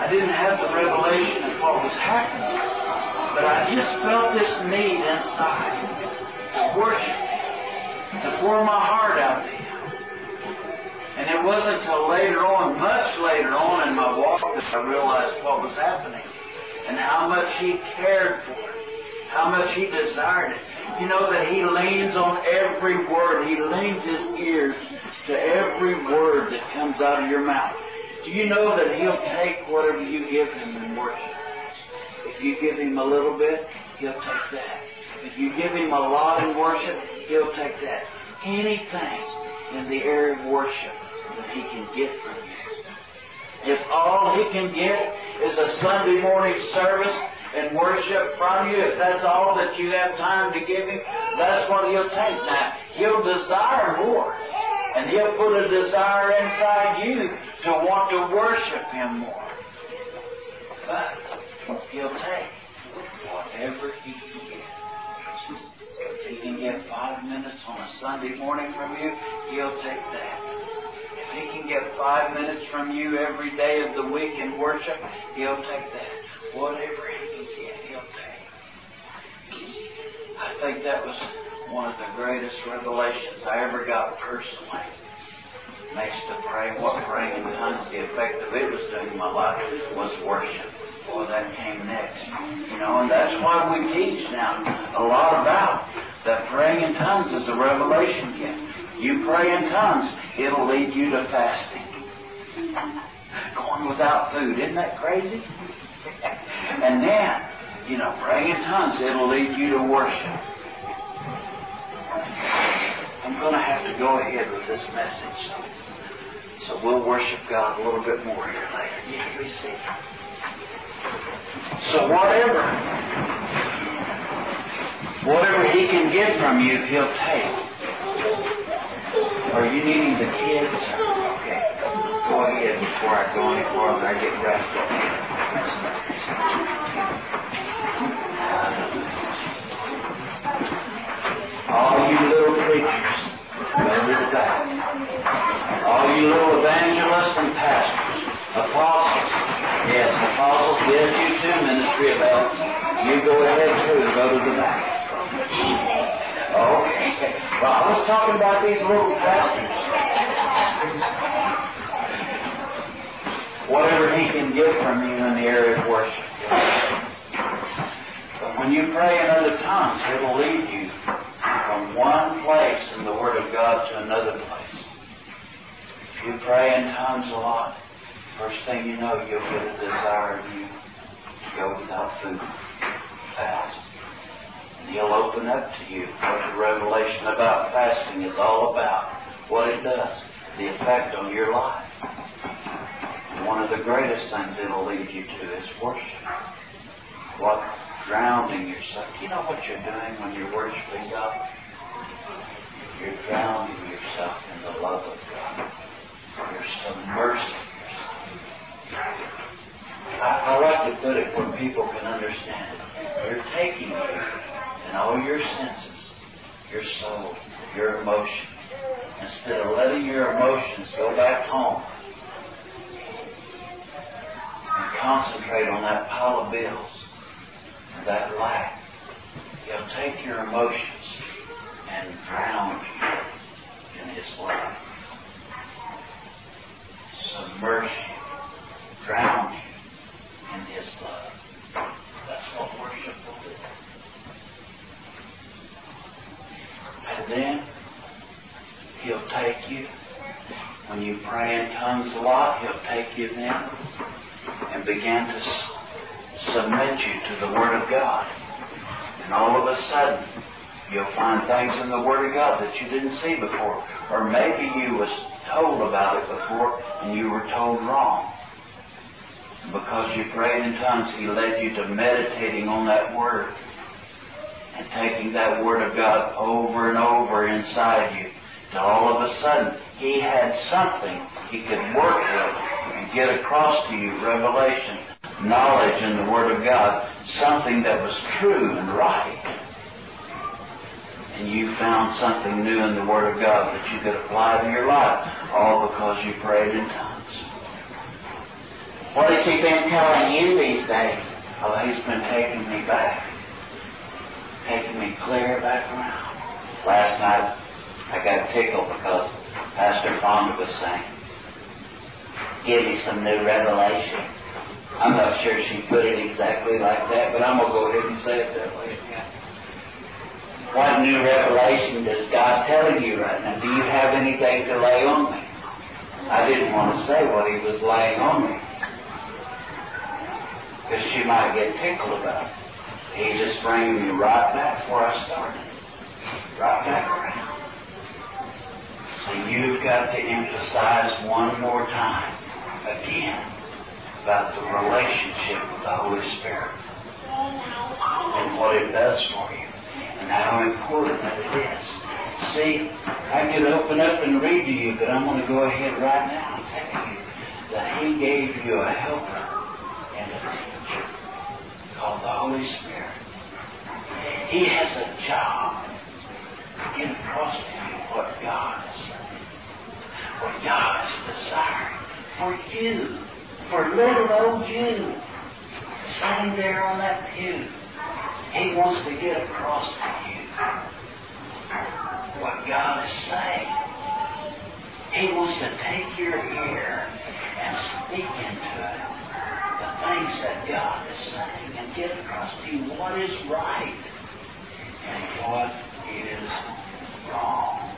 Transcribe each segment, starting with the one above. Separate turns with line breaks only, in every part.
I didn't have the revelation of what was happening, but I just felt this need inside to worship, to pour my heart out to Him. And it wasn't until later on, much later on in my walk, that I realized what was happening and how much He cared for it, how much He desired it. You know that He leans on every word. He leans His ears to every word that comes out of your mouth. Do you know that He'll take whatever you give Him in worship? If you give Him a little bit, He'll take that. If you give Him a lot in worship, He'll take that. Anything in the area of worship that He can get from you. If all He can get is a Sunday morning service and worship from you, if that's all that you have time to give Him, that's what He'll take. Now, He'll desire more. And He'll put a desire inside you to want to worship Him more. But He'll take whatever He can get. If He can get 5 minutes on a Sunday morning from you, He'll take that. If He can get 5 minutes from you every day of the week in worship, He'll take that. Whatever He can get, He'll take. I think that was one of the greatest revelations I ever got personally. Next to praying, what praying in tongues, the effect of it was doing in my life was worship. Boy, that came next. You know, and that's why we teach now a lot about that praying in tongues is a revelation gift. You pray in tongues, it'll lead you to fasting. Going without food, isn't that crazy? And then, you know, praying in tongues, it'll lead you to worship. I'm going to have to go ahead with this message. So we'll worship God a little bit more here later. You can receive. So whatever He can get from you, He'll take. Are you needing the kids? Okay. Go ahead before I go any farther. I get wrapped up here. All you little preachers, go to the back. All you little evangelists and pastors, apostles. Yes, apostles, yes, you too, ministry of helps. You go ahead too, go to the back. Okay. Well, I was talking about these little pastors. Whatever He can get from you in the area of worship. But when you pray in other tongues, it'll lead you from one place in the Word of God to another place. If you pray in tongues a lot, first thing you know, you'll get a desire in you to go without food, fast. And He'll open up to you what the revelation about fasting is all about, what it does, the effect on your life. And one of the greatest things it'll lead you to is worship. What? Drowning yourself. Do you know what you're doing when you're worshiping God? You're drowning yourself in the love of God. You're submersing yourself. I like to put it where people can understand it. You're taking you and all your senses, your soul, your emotion, instead of letting your emotions go back home and concentrate on that pile of bills, that lack. He'll take your emotions and drown you in His love. Submerge you, drown you in His love. That's what worship will do. And then He'll take you, when you pray in tongues a lot, He'll take you then and begin to submit you to the Word of God. And all of a sudden, you'll find things in the Word of God that you didn't see before. Or maybe you was told about it before and you were told wrong. Because you prayed in tongues, He led you to meditating on that Word and taking that Word of God over and over inside you. Till all of a sudden, He had something He could work with and get across to you, revelation, knowledge in the Word of God, something that was true and right. And you found something new in the Word of God that you could apply to your life, all because you prayed in tongues. What has He been telling you these days? Oh, He's been taking me back. Taking me clear back around. Last night, I got tickled because Pastor Fonda was saying, give me some new revelation. I'm not sure she put it exactly like that, but I'm going to go ahead and say it that way. What new revelation does God tell you right now? Do you have anything to lay on me? I didn't want to say what He was laying on me, because she might get tickled about it. He's just bringing me right back where I started. Right back around. So you've got to emphasize one more time, again, about the relationship with the Holy Spirit and what it does for you and how important that it is. See, I could open up and read to you, but I'm going to go ahead right now and tell you that He gave you a helper and a teacher called the Holy Spirit. He has a job to get across to you what God is saying, what God is desiring for you, for little old you, sitting there on that pew. He wants to get across to you what God is saying. He wants to take your ear and speak into it the things that God is saying and get across to you what is right and what is wrong.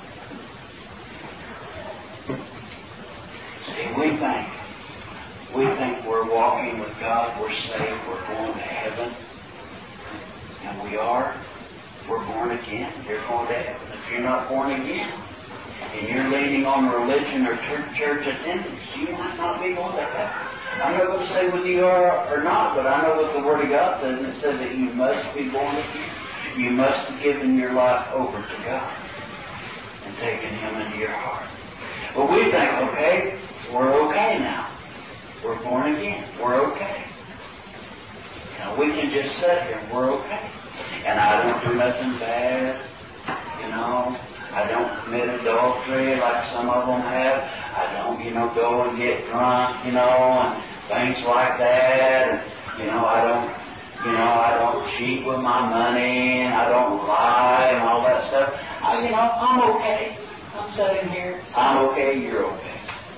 See, we think we're walking with God, we're saved, we're going to heaven. And we are. We're born again. You're going to heaven. If you're not born again, and you're leaning on religion or church attendance, you might not be going to heaven. I'm not going to say whether you are or not, but I know what the Word of God says, and it says that you must be born again. You must have given your life over to God and taken Him into your heart. But we think, okay, we're okay now. We're born again. We're okay. Now we can just sit here and we're okay. And I don't do nothing bad, I don't commit adultery like some of them have. I don't, go and get drunk, and things like that. And, I don't cheat with my money, and I don't lie and all that stuff. I'm okay. I'm sitting here. I'm okay. You're okay.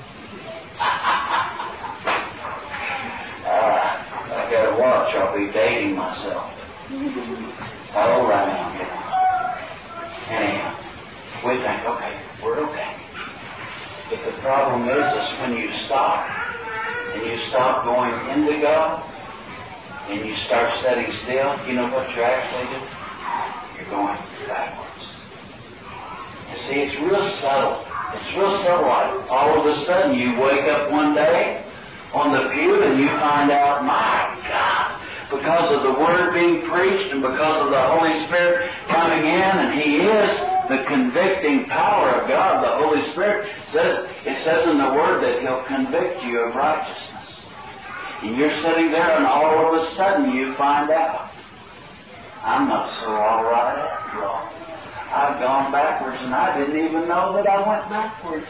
I gotta watch. I'll be dating myself. How old I am. Anyhow, we think, okay, we're okay. But the problem is when you stop, and you stop going into God, and you start sitting still, you know what you're actually doing? You're going backwards. You see, it's real subtle. It's real subtle. All of a sudden, you wake up one day on the pew and you find out, my God, because of the Word being preached and because of the Holy Spirit coming in, and He is the convicting power of God, the Holy Spirit, it says in the Word that He'll convict you of righteousness. And you're sitting there and all of a sudden you find out, I'm not so all right after all. I've gone backwards and I didn't even know that I went backwards.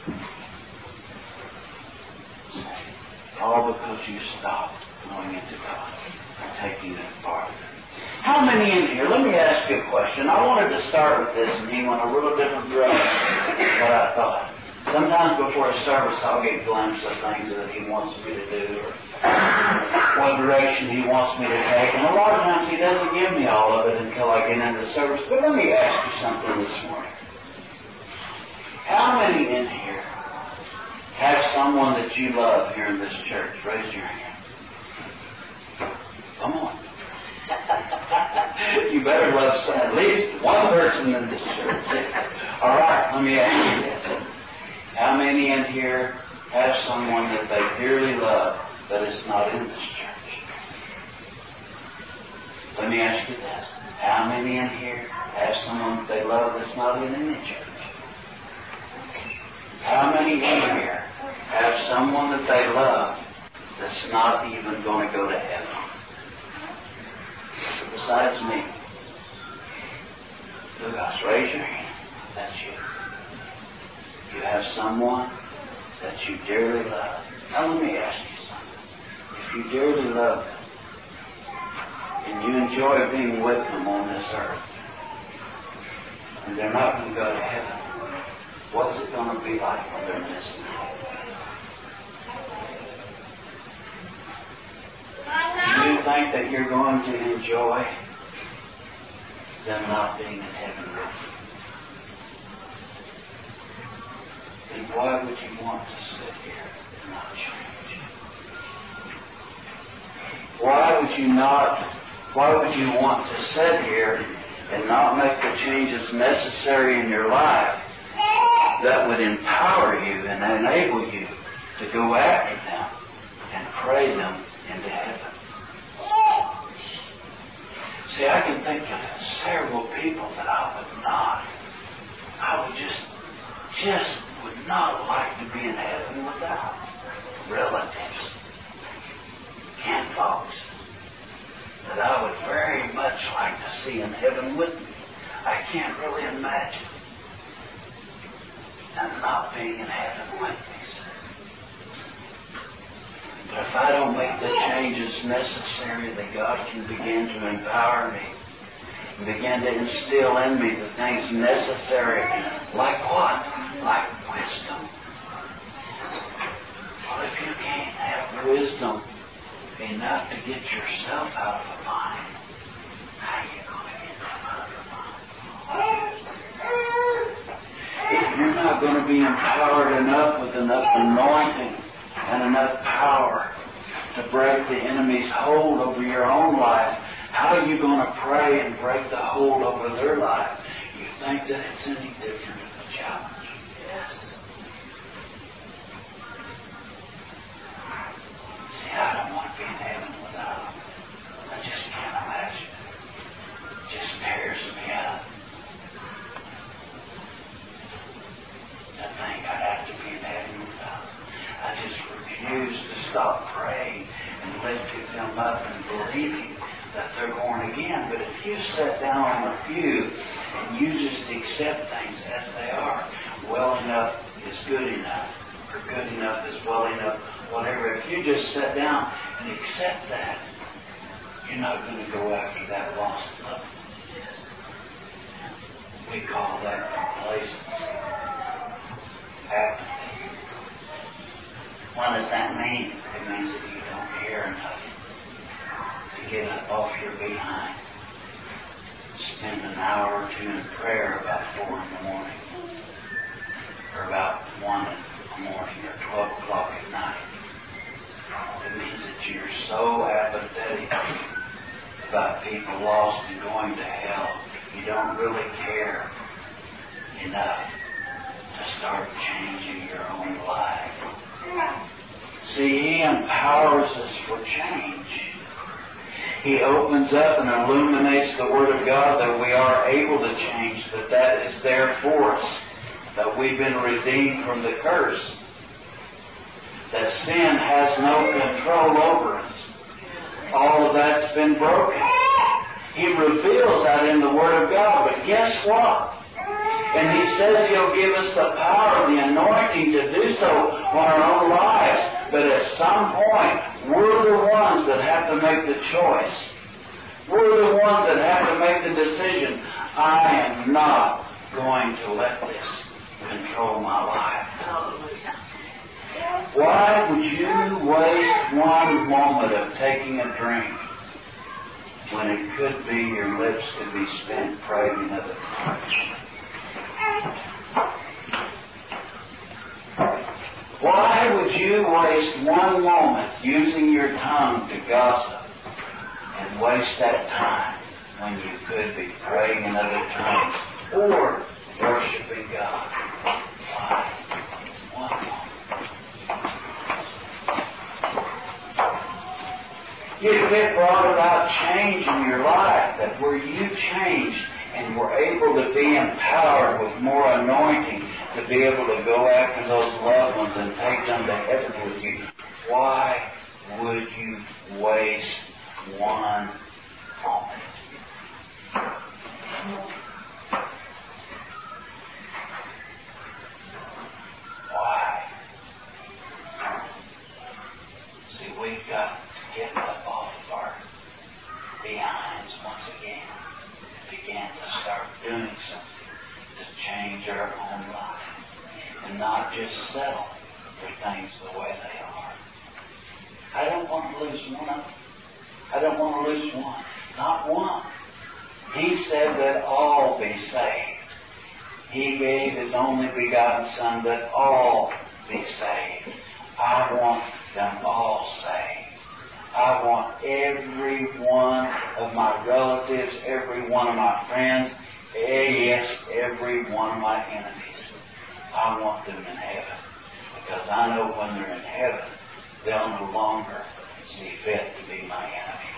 All because you stopped going into God and taking it farther. How many in here? Let me ask you a question. I wanted to start with this, and he went a little different direction than what I thought. Sometimes before a service, I'll get a glimpse of things that he wants me to do, or what direction he wants me to take. And a lot of times he doesn't give me all of it until I get into the service. But let me ask you something this morning. How many in here have someone that you love here in this church? Raise your hand. Come on. You better love at least one person in this church. All right, let me ask you this. How many in here have someone that they dearly love that is not in this church? Let me ask you this. How many in here have someone that they love that's not in any church? How many in here have someone that they love that's not even going to go to heaven? Besides me. Look, guys, raise your hand. That's you. You have someone that you dearly love. Now let me ask you something. you dearly love them and you enjoy being with them on this earth, and they're not going to go to heaven, what's it going to be like when they're missing heaven? Do you think that you're going to enjoy them not being in heaven with you? Then why would you want to sit here and not change? Why would you want to sit here and not make the changes necessary in your life that would empower you and enable you to go after them and pray them into heaven? See, I can think of several people that I would just would not like to be in heaven without. Relatives, kinfolks, that I would very much like to see in heaven with me. I can't really imagine them not being in heaven with me. But if I don't make the changes necessary that God can begin to empower me, and begin to instill in me the things necessary, like what? Like wisdom. Well, if you can't have wisdom enough to get yourself out of a bind, how are you going to get them out of a bind? If you're not going to be empowered enough with enough anointing and enough power to break the enemy's hold over your own life, how are you going to pray and break the hold over their life? You think that it's any different of a challenge? Yes. See, I don't want to be in heaven without them. I just can't imagine it. It just tears me up to think I'd have to be in heaven without them. I just refuse to stop praying and lifting them up and believing that they're born again. But if you sit down on a pew and you just accept things as they are, well enough is good enough, or good enough is well enough, whatever. If you just sit down and accept that, you're not going to go after that lost love. Yes. We call that complacency. Apathy. What does that mean? It means that you don't care enough to get up off your behind. Spend an hour or two in prayer about 4 in the morning, or about 1 in the morning, or 12 o'clock at night. It means that you're so apathetic about people lost and going to hell, you don't really care enough to start changing your own life. See, He empowers us for change. He opens up and illuminates the Word of God that we are able to change, that is there for us, that we've been redeemed from the curse, that sin has no control over us. All of that's been broken. He reveals that in the Word of God, but guess what? And He says He'll give us the power, the anointing to do so on our own lives. But at some point, we're the ones that have to make the choice. We're the ones that have to make the decision. I am not going to let this control my life. Why would you waste one moment of taking a drink when it could be your lips could be spent praying of it? Why would you waste one moment using your tongue to gossip and waste that time when you could be praying in other tongues or worshiping God? Why? One moment. It brought about change in your life, that where you changed and were able to be empowered with more anointing to be able to go after those loved ones and take them to heaven with you. Why would you waste one moment? Why? See, we've got to your own life. And not just settle for things the way they are. I don't want to lose one of them. I don't want to lose one. Not one. He said that all be saved. He gave His only begotten Son that all be saved. I want them all saved. I want every one of my relatives, every one of my friends, yes, every one of my enemies. I want them in heaven. Because I know when they're in heaven, they'll no longer see fit to be my enemy.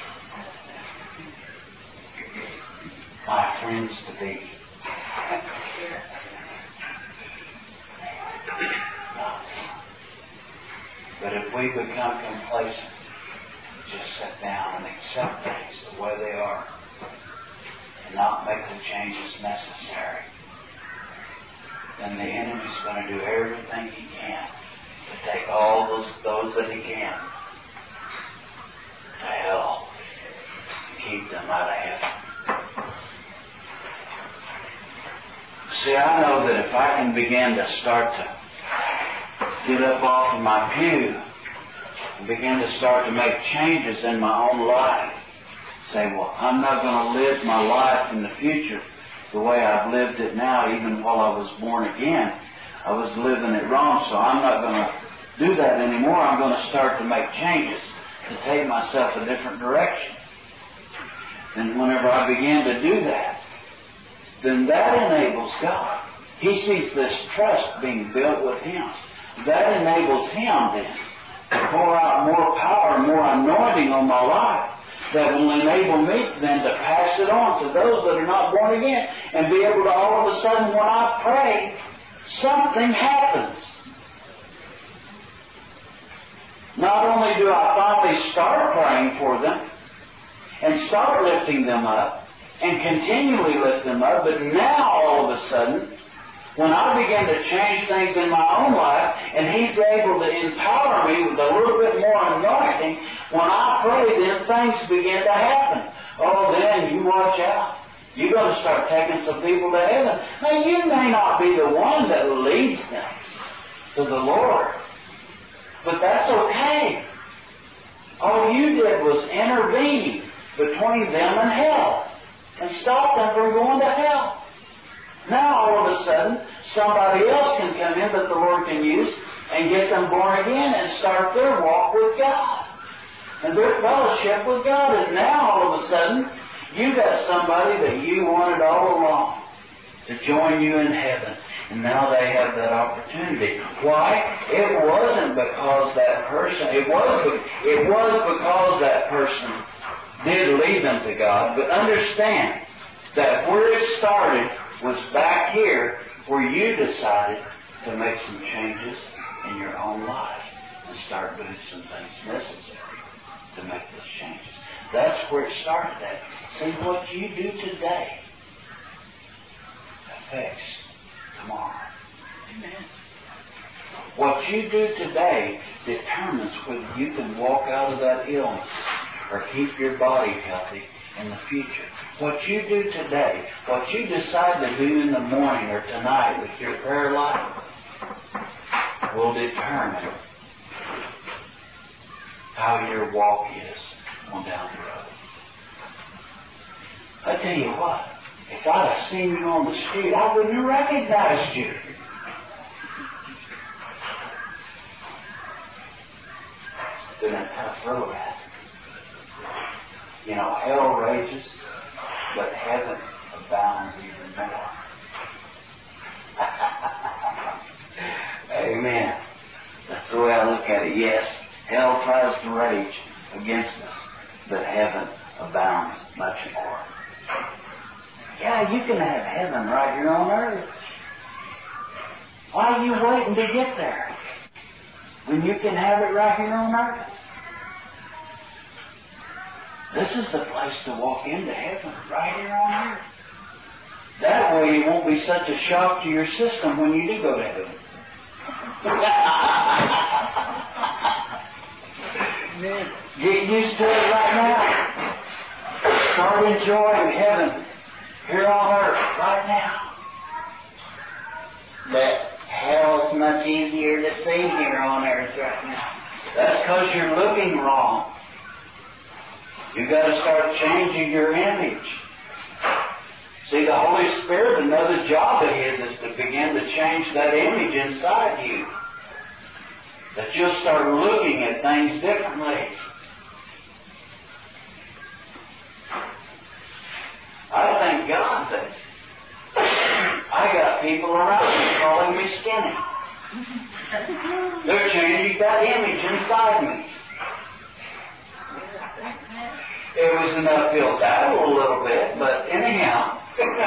My friends to be. But if we become complacent, just sit down and accept things the way they are and not make the changes necessary, then the enemy's going to do everything he can to take all those that he can to hell and keep them out of heaven. See, I know that if I can begin to start to get up off of my pew and begin to start to make changes in my own life, say, well, I'm not going to live my life in the future the way I've lived it now, even while I was born again. I was living it wrong, so I'm not going to do that anymore. I'm going to start to make changes to take myself a different direction. And whenever I begin to do that, then that enables God. He sees this trust being built with Him. That enables Him then to pour out more power, more anointing on my life that will enable me then to pass it on to those that are not born again and be able to all of a sudden when I pray, something happens. Not only do I finally start praying for them and start lifting them up and continually lift them up, but now all of a sudden, when I begin to change things in my own life and He's able to empower me with a little bit more anointing, when I pray, then things begin to happen. Oh, then you watch out. You're going to start taking some people to heaven. Now, you may not be the one that leads them to the Lord, but that's okay. All you did was intervene between them and hell and stop them from going to hell. Now, all of a sudden, somebody else can come in that the Lord can use and get them born again and start their walk with God and their fellowship with God. And now, all of a sudden, you got somebody that you wanted all along to join you in heaven. And now they have that opportunity. Why? It wasn't because that person, it was because that person did lead them to God. But understand that where it started was back here where you decided to make some changes in your own life and start doing some things necessary to make those changes. That's where it started at. See, what you do today affects tomorrow. Amen. What you do today determines whether you can walk out of that illness or keep your body healthy in the future. What you do today, what you decide to do in the morning or tonight with your prayer life will determine how your walk is on down the road. I tell you what, if I'd have seen you on the street, I wouldn't have recognized you. It's been a tough road, hasn't it? You know, hell rages, but heaven abounds even more. Amen. That's the way I look at it. Yes, hell tries to rage against us, but heaven abounds much more. Yeah, you can have heaven right here on earth. Why are you waiting to get there when you can have it right here on earth? This is the place to walk into heaven, right here on earth. That way it won't be such a shock to your system when you do go to heaven. Get used to it right now. Start enjoying heaven here on earth right now. that hell's much easier to see here on earth right now. That's because you're looking wrong. You've got to start changing your image. See, the Holy Spirit, another job of His is to begin to change that image inside you. That you'll start looking at things differently. I thank God that I got people around me calling me skinny. They're changing that image inside me. It was an uphill battle a little bit, but anyhow.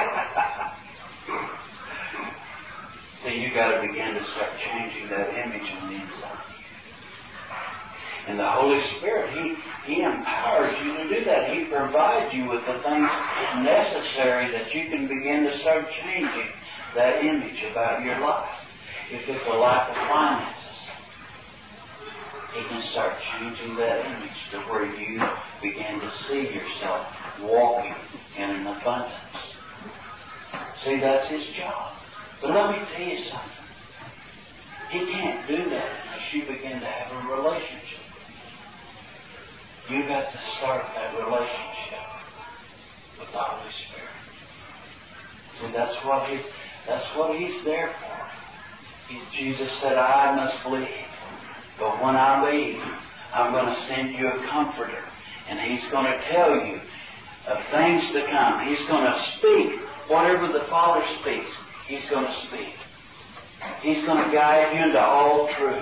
See, you got to begin to start changing that image on the inside. And the Holy Spirit, He empowers you to do that. He provides you with the things necessary that you can begin to start changing that image about your life. If it's a lack of finances, He can start changing that image to where you begin to see yourself walking in an abundance. See, that's His job. But let me tell you something. He can't do that unless you begin to have a relationship. You've got to start that relationship with the Holy Spirit. See, that's what He's there for. Jesus said, I must leave. But when I leave, I'm going to send you a comforter. And He's going to tell you of things to come. He's going to speak whatever the Father speaks. He's going to speak. He's going to guide you into all truth.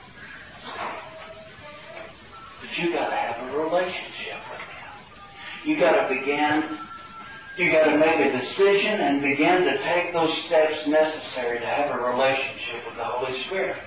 But you got to have a relationship with Him. You got to make a decision and begin to take those steps necessary to have a relationship with the Holy Spirit.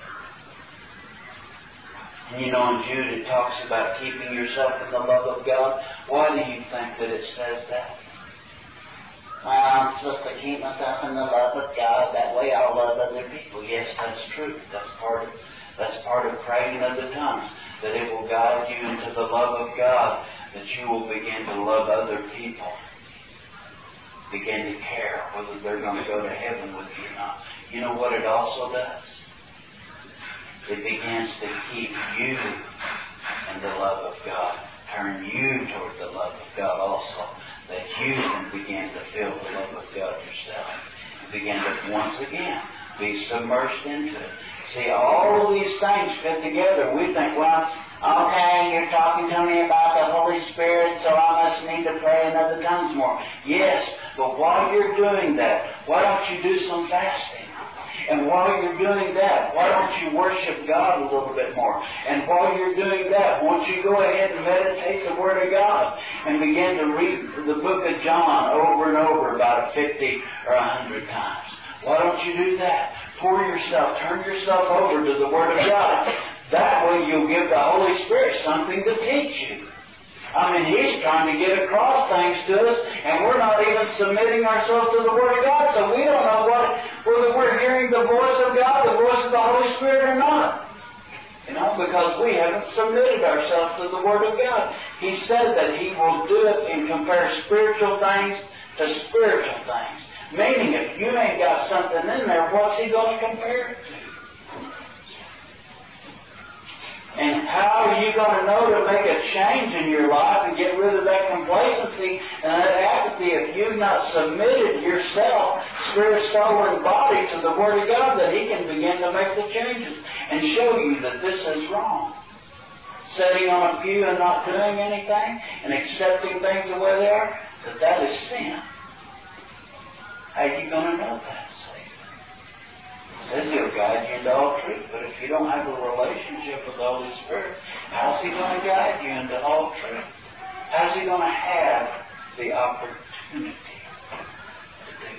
And you know, in Jude it talks about keeping yourself in the love of God. Why do you think that it says that? I'm supposed to keep myself in the love of God. That way I'll love other people. Yes, that's true. That's part of praying of the tongues. That it will guide you into the love of God. That you will begin to love other people. Begin to care whether they're going to go to heaven with you or not. You know what it also does? It begins to keep you in the love of God. Turn you toward the love of God also. That you can begin to feel the love of God yourself. And begin to once again be submerged into it. See, all of these things fit together. We think, well, okay, you're talking to me about the Holy Spirit, so I must need to pray in other tongues more. Yes, but while you're doing that, why don't you do some fasting? And while you're doing that, why don't you worship God a little bit more? And while you're doing that, won't you go ahead and meditate the Word of God and begin to read the book of John over and over about 50 or 100 times? Why don't you do that? Turn yourself over to the Word of God. That way you'll give the Holy Spirit something to teach you. I mean, He's trying to get across things to us, and we're not even submitting ourselves to the Word of God, so we don't know whether we're hearing the voice of God, the voice of the Holy Spirit or not. You know, because we haven't submitted ourselves to the Word of God. He said that He will do it and compare spiritual things to spiritual things. Meaning, if you ain't got something in there, what's He going to compare it to? And how are you going to know to make a change in your life and get rid of that complacency and that apathy if you've not submitted yourself, spirit, soul, and body to the Word of God, that He can begin to make the changes and show you that this is wrong. Sitting on a pew and not doing anything and accepting things the way they are, that is sin. How are you going to know that? It says He'll guide you into all truth, but if you don't have a relationship with the Holy Spirit, how's He going to guide you into all truth? How's He going to have the opportunity to do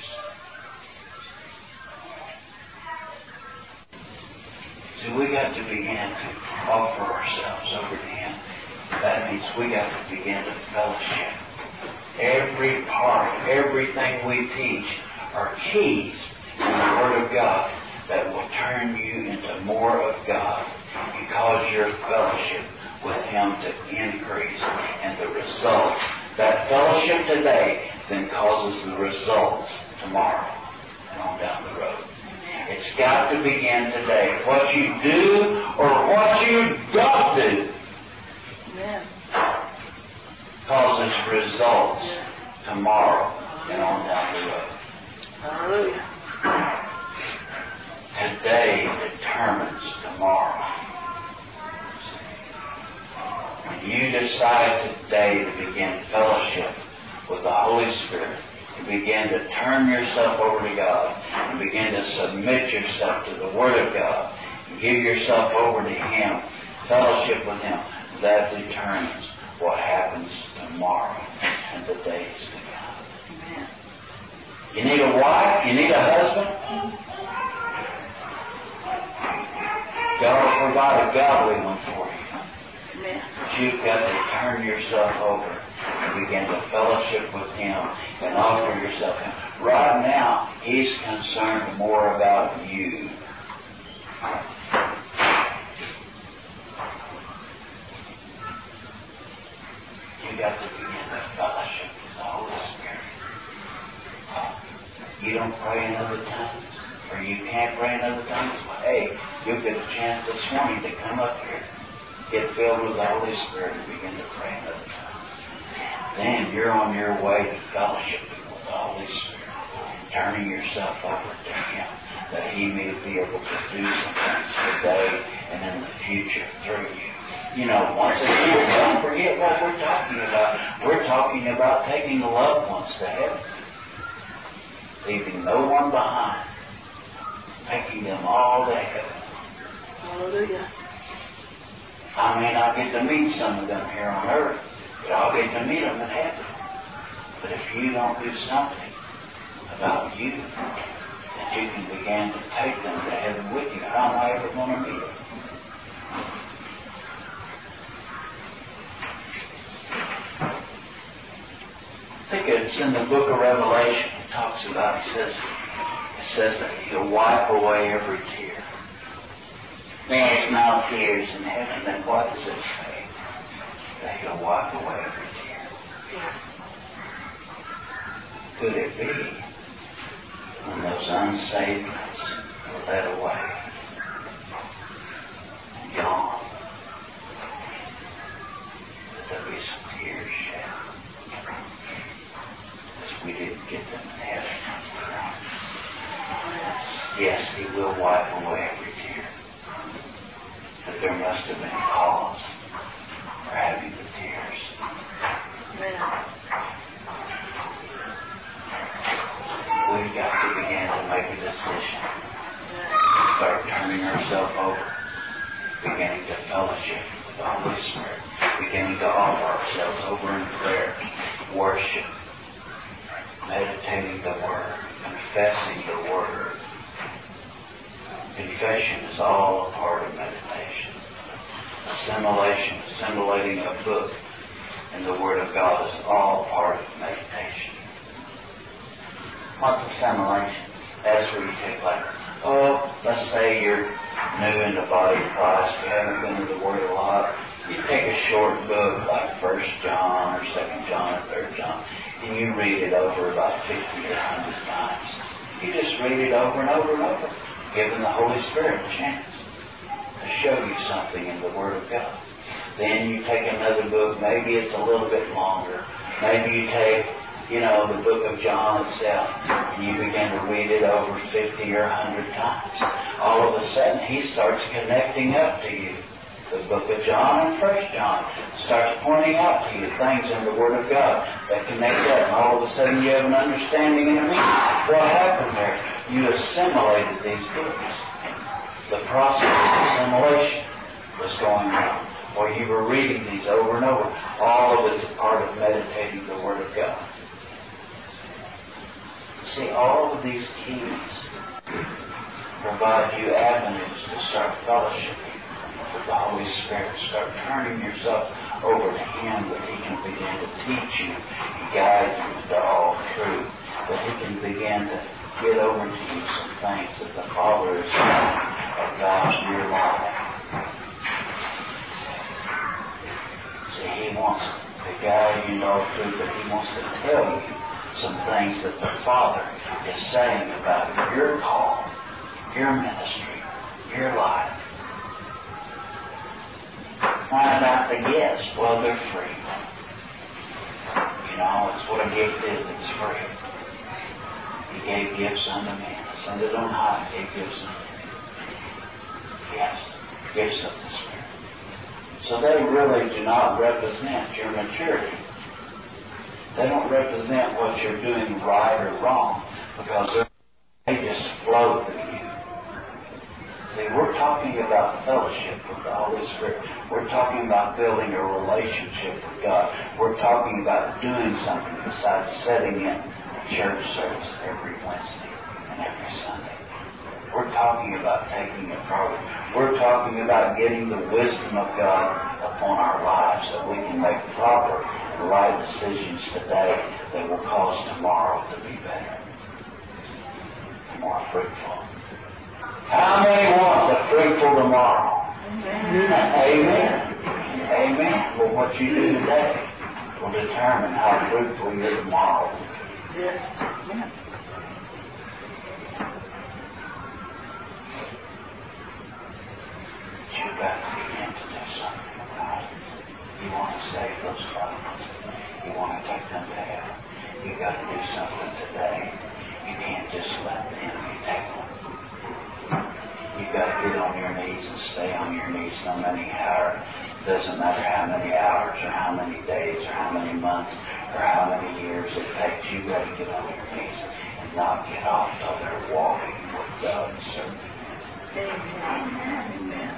so? See, we got to begin to offer ourselves over to Him. That means we got to begin to fellowship. Every part, everything we teach are keys in the Word of God that will turn you into more of God and cause your fellowship with Him to increase. And the result, that fellowship today then causes the results tomorrow and on down the road. It It's got to begin today. What you do or what you don't do causes results tomorrow and on down the road.
Hallelujah.
Today determines tomorrow. When you decide today to begin fellowship with the Holy Spirit, you begin to turn yourself over to God and begin to submit yourself to the Word of God and give yourself over to Him, fellowship with Him, that determines what happens tomorrow and the days to come.
Amen.
You need a wife? You need a husband? God will provide a godly one for you.
Amen.
But you've got to turn yourself over and begin to fellowship with Him and offer yourself to Him. Right now, He's concerned more about you. You've got to begin to fellowship with the Holy Spirit. You don't pray in other tongues, or you can't pray in other tongues. Well, hey, you'll get a chance this morning to come up here, get filled with the Holy Spirit, and begin to pray in other tongues. Then you're on your way to fellowship with the Holy Spirit, turning yourself over to Him, that He may be able to do some things today and in the future through you. You know, once again, don't forget what we're talking about. We're talking about taking loved ones to heaven, leaving no one behind, taking them all to heaven.
Hallelujah.
I may not get to meet some of them here on earth, but I'll get to meet them in heaven. But if you don't do something about you, that you can begin to take them to heaven with you, how am I ever going to meet them? I think it's in the book of Revelation. It talks about, it says that He'll wipe away every tear. There's no tears in heaven. Then what does it say? That He'll wipe away every tear.
Yes.
Could it be when those unsaved ones were led away and gone, that there'll be some tears shed? Because we didn't get them in heaven. Yes, He will wipe away every tear. But there must have been a cause for having the tears.
Amen.
We've got to begin to make a decision. Start turning ourselves over. Beginning to fellowship with the Holy Spirit. Beginning to offer ourselves over in prayer, worship, meditating the Word, confessing the Word. Confession is all a part of meditation. Assimilation, assimilating a book and the Word of God is all part of meditation. What's assimilation? That's where you take let's say you're new in the body of Christ, you haven't been to the Word a lot. You take a short book like 1 John or 2 John or 3 John, and you read it over about 50 or 100 times. You just read it over and over and over, giving the Holy Spirit a chance to show you something in the Word of God. Then you take another book, maybe it's a little bit longer. Maybe you take, the book of John itself, and you begin to read it over 50 or 100 times. All of a sudden, He starts connecting up to you. The book of John and 1 John starts pointing out to you things in the Word of God that connect up, and all of a sudden you have an understanding and a meaning. What happened there? You assimilated these books. The process of assimilation was going on, or you were reading these over and over. All of it's a part of meditating the Word of God. See, all of these keys provide you avenues to start fellowshipping with the Holy Spirit. Start turning yourself over to Him, that He can begin to teach you and guide you to all truth. That He can begin to get over to you some things that the Father has done about your life. See, He wants to guide you to all truth, but He wants to tell you some things that the Father is saying about your call your ministry, your life. Find out the gifts. Well, they're free. You know, it's what a gift is. It's free. He gave gifts unto men. Ascended on high, gave gifts unto men. Gifts. Gifts of the Spirit. So they really do not represent your maturity. They don't represent what you're doing right or wrong, because they just flow through you. See, we're talking about fellowship with the Holy Spirit. We're talking about building a relationship with God. We're talking about doing something besides sitting in a church service every Wednesday and every Sunday. We're talking about taking it forward. We're talking about getting the wisdom of God upon our lives so we can make proper and right decisions today that will cause tomorrow to be better and more fruitful. How many wants a fruitful tomorrow? Amen. Amen. Amen. Well, what you do today will determine how fruitful your tomorrow will be.
Yes. Amen.
You've got to begin to do something about it. You want to save those loved ones. You want to take them to heaven. You've got to do something today. You can't just let the enemy take them. You've got to get on your knees and stay on your knees no matter how. It doesn't matter how many hours or how many days or how many months or how many years it takes. You've got to get on your knees and not get off till they're walking with God and serving.
Amen.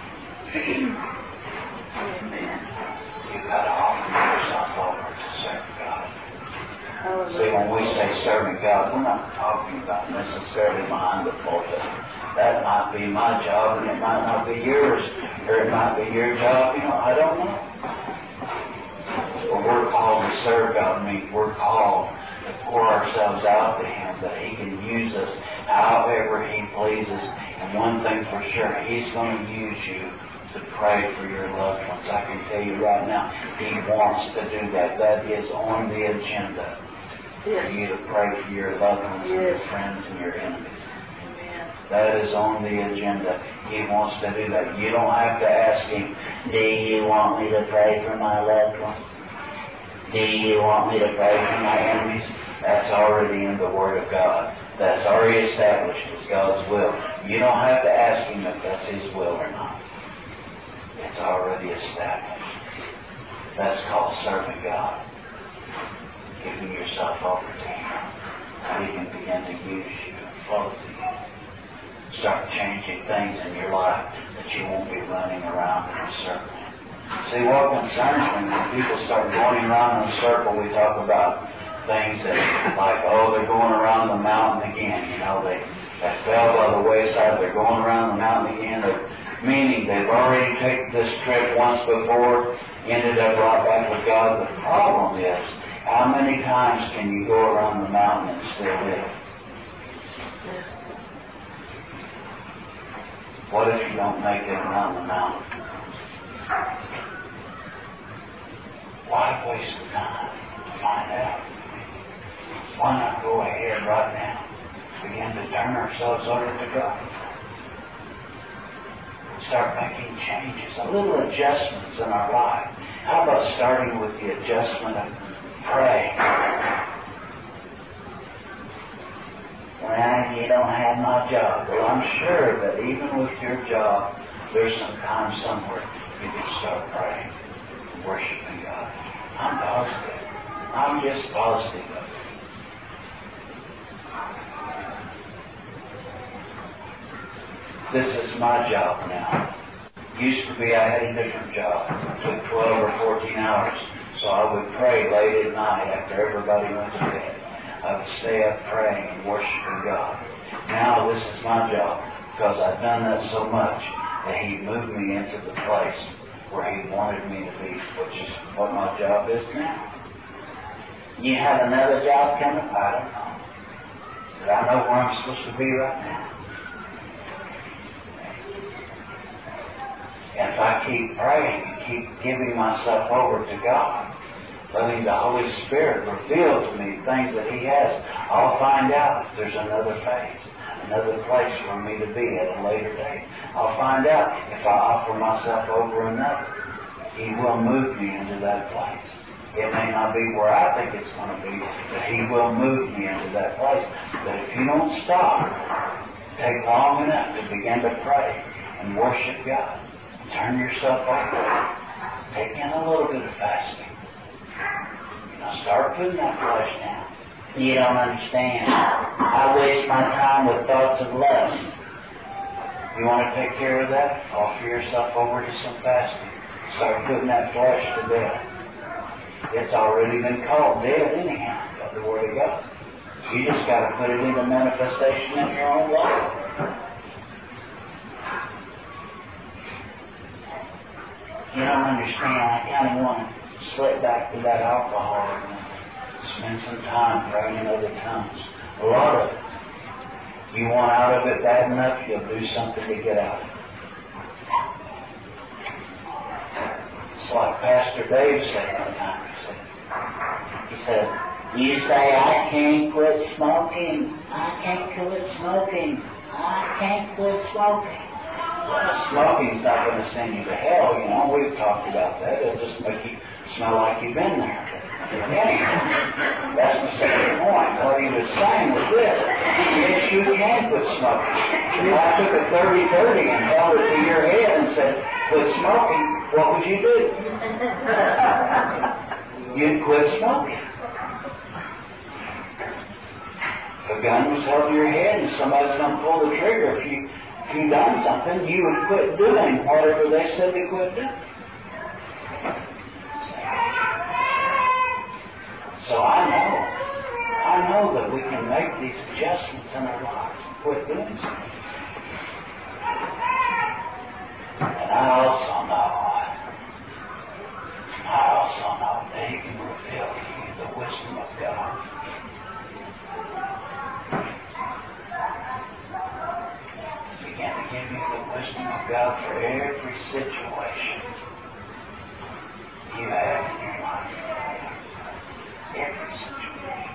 Amen.
You've got to offer yourself over to serve God.
Hallelujah.
See, when we say serving God, we're not talking about necessarily behind the pulpit. That might be my job, and it might not be yours, or it might be your job. You know, I don't know. But we're called to serve God. I mean, we're called to pour ourselves out to Him, that He can use us however He pleases. And one thing for sure, He's going to use you to pray for your loved ones. I can tell you right now, He wants to do that. That is on the agenda.
Yes.
For you to pray for your loved ones and your friends and your enemies. That is on the agenda. He wants to do that. You don't have to ask Him, do you want me to pray for my loved ones? Do you want me to pray for my enemies? That's already in the Word of God. That's already established as God's will. You don't have to ask Him if that's His will or not. It's already established. That's called serving God. Giving yourself over to Him. He can begin to use you and flow through you. Start changing things in your life that you won't be running around in a circle. See, what concerns me when people start going around in a circle, we talk about things that like, oh, they're going around the mountain again. You know, they fell by the wayside. They're going around the mountain again. Meaning they've already taken this trip once before, ended up right back with God. The problem is, how many times can you go around the mountain and still live?
Yes.
What if you don't make it around the mountain? Why waste the time to find out? Why not go ahead right now? Begin to turn ourselves over to God. Start making changes, a little adjustments in our life. How about starting with the adjustment of praying? Well, you don't have my job. Well, I'm sure that even with your job, there's some time somewhere you can start praying and worshiping God. I'm positive. I'm just positive of it. This is my job now. Used to be I had a different job. It took 12 or 14 hours. So I would pray late at night after everybody went to bed. I would stay up praying and worshiping God. Now this is my job because I've done that so much that He moved me into the place where He wanted me to be, which is what my job is now. You have another job coming? I don't know. But I know where I'm supposed to be right now. And if I keep praying and keep giving myself over to God, letting the Holy Spirit reveal to me things that He has, I'll find out if there's another phase. another place for me to be at a later date. I'll find out if I offer myself over another. He will move me into that place. It may not be where I think it's going to be, but He will move me into that place. But if you don't stop, take long enough to begin to pray and worship God, turn yourself over, take in a little bit of fasting. Start putting that flesh down. You don't understand. I waste my time with thoughts of lust. You want to take care of that? Offer yourself over to some fasting. Start putting that flesh to death. It's already been called dead anyhow by the Word of God. You just got to put it into manifestation in your own life. You don't understand. I kind of want to slip back to that alcohol and spend some time praying in other tongues. A lot of it. You want out of it bad enough, you'll do something to get out of it. It's like Pastor Dave said one time. He said, you say, I can't quit smoking. I can't quit smoking. I can't quit smoking. Well, smoking's not going to send you to hell, you know. We've talked about that. It'll just make you smell like you've been there. Anyhow, that's the second point. What he was saying was this. Yes, you can quit smoking. If I took a 30-30 and held it to your head and said, quit smoking, what would you do? You'd quit smoking. If a gun was held to your head and somebody's going to pull the trigger, if you done something, you would quit doing whatever they said to quit doing. So I know that we can make these adjustments in our lives and quit doing something. And I also know that He can reveal to you the wisdom of God. Begin to give you the wisdom of God for every situation you have in your life. Every situation.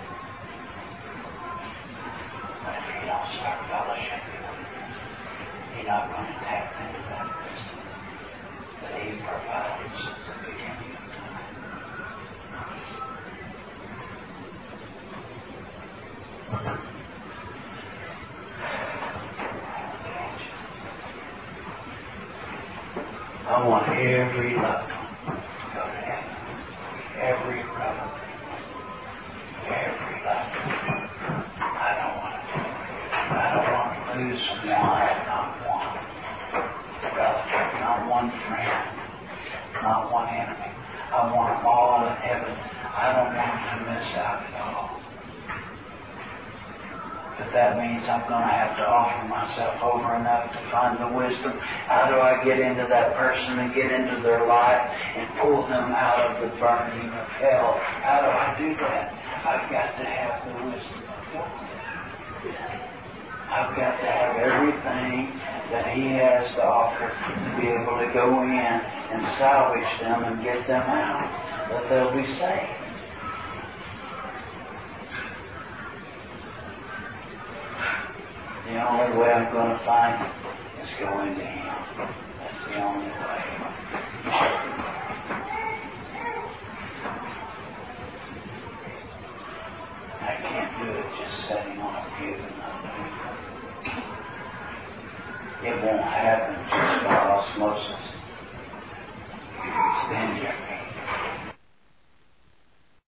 But if you don't start fellowshipping with Him, you're not going to tap into that wisdom that He provided since the beginning of time. I want every loved one to go to heaven. Every brother. Every loved one. I don't want to lose one, not one relative, not one friend, not one enemy. I want them all in heaven. I don't want them to miss out at all. But that means I'm going to have to offer myself over enough to find the wisdom. How do I get into that person and get into their life and pull them out of the burning of hell? How do I do that? I've got to have the wisdom of God. I've got to have everything that He has to offer to be able to go in and salvage them and get them out, that they'll be saved. The only way I'm going to find it is go into Him. That's the only way. I can't do it just sitting on a pew and not doing it. It won't happen just by osmosis.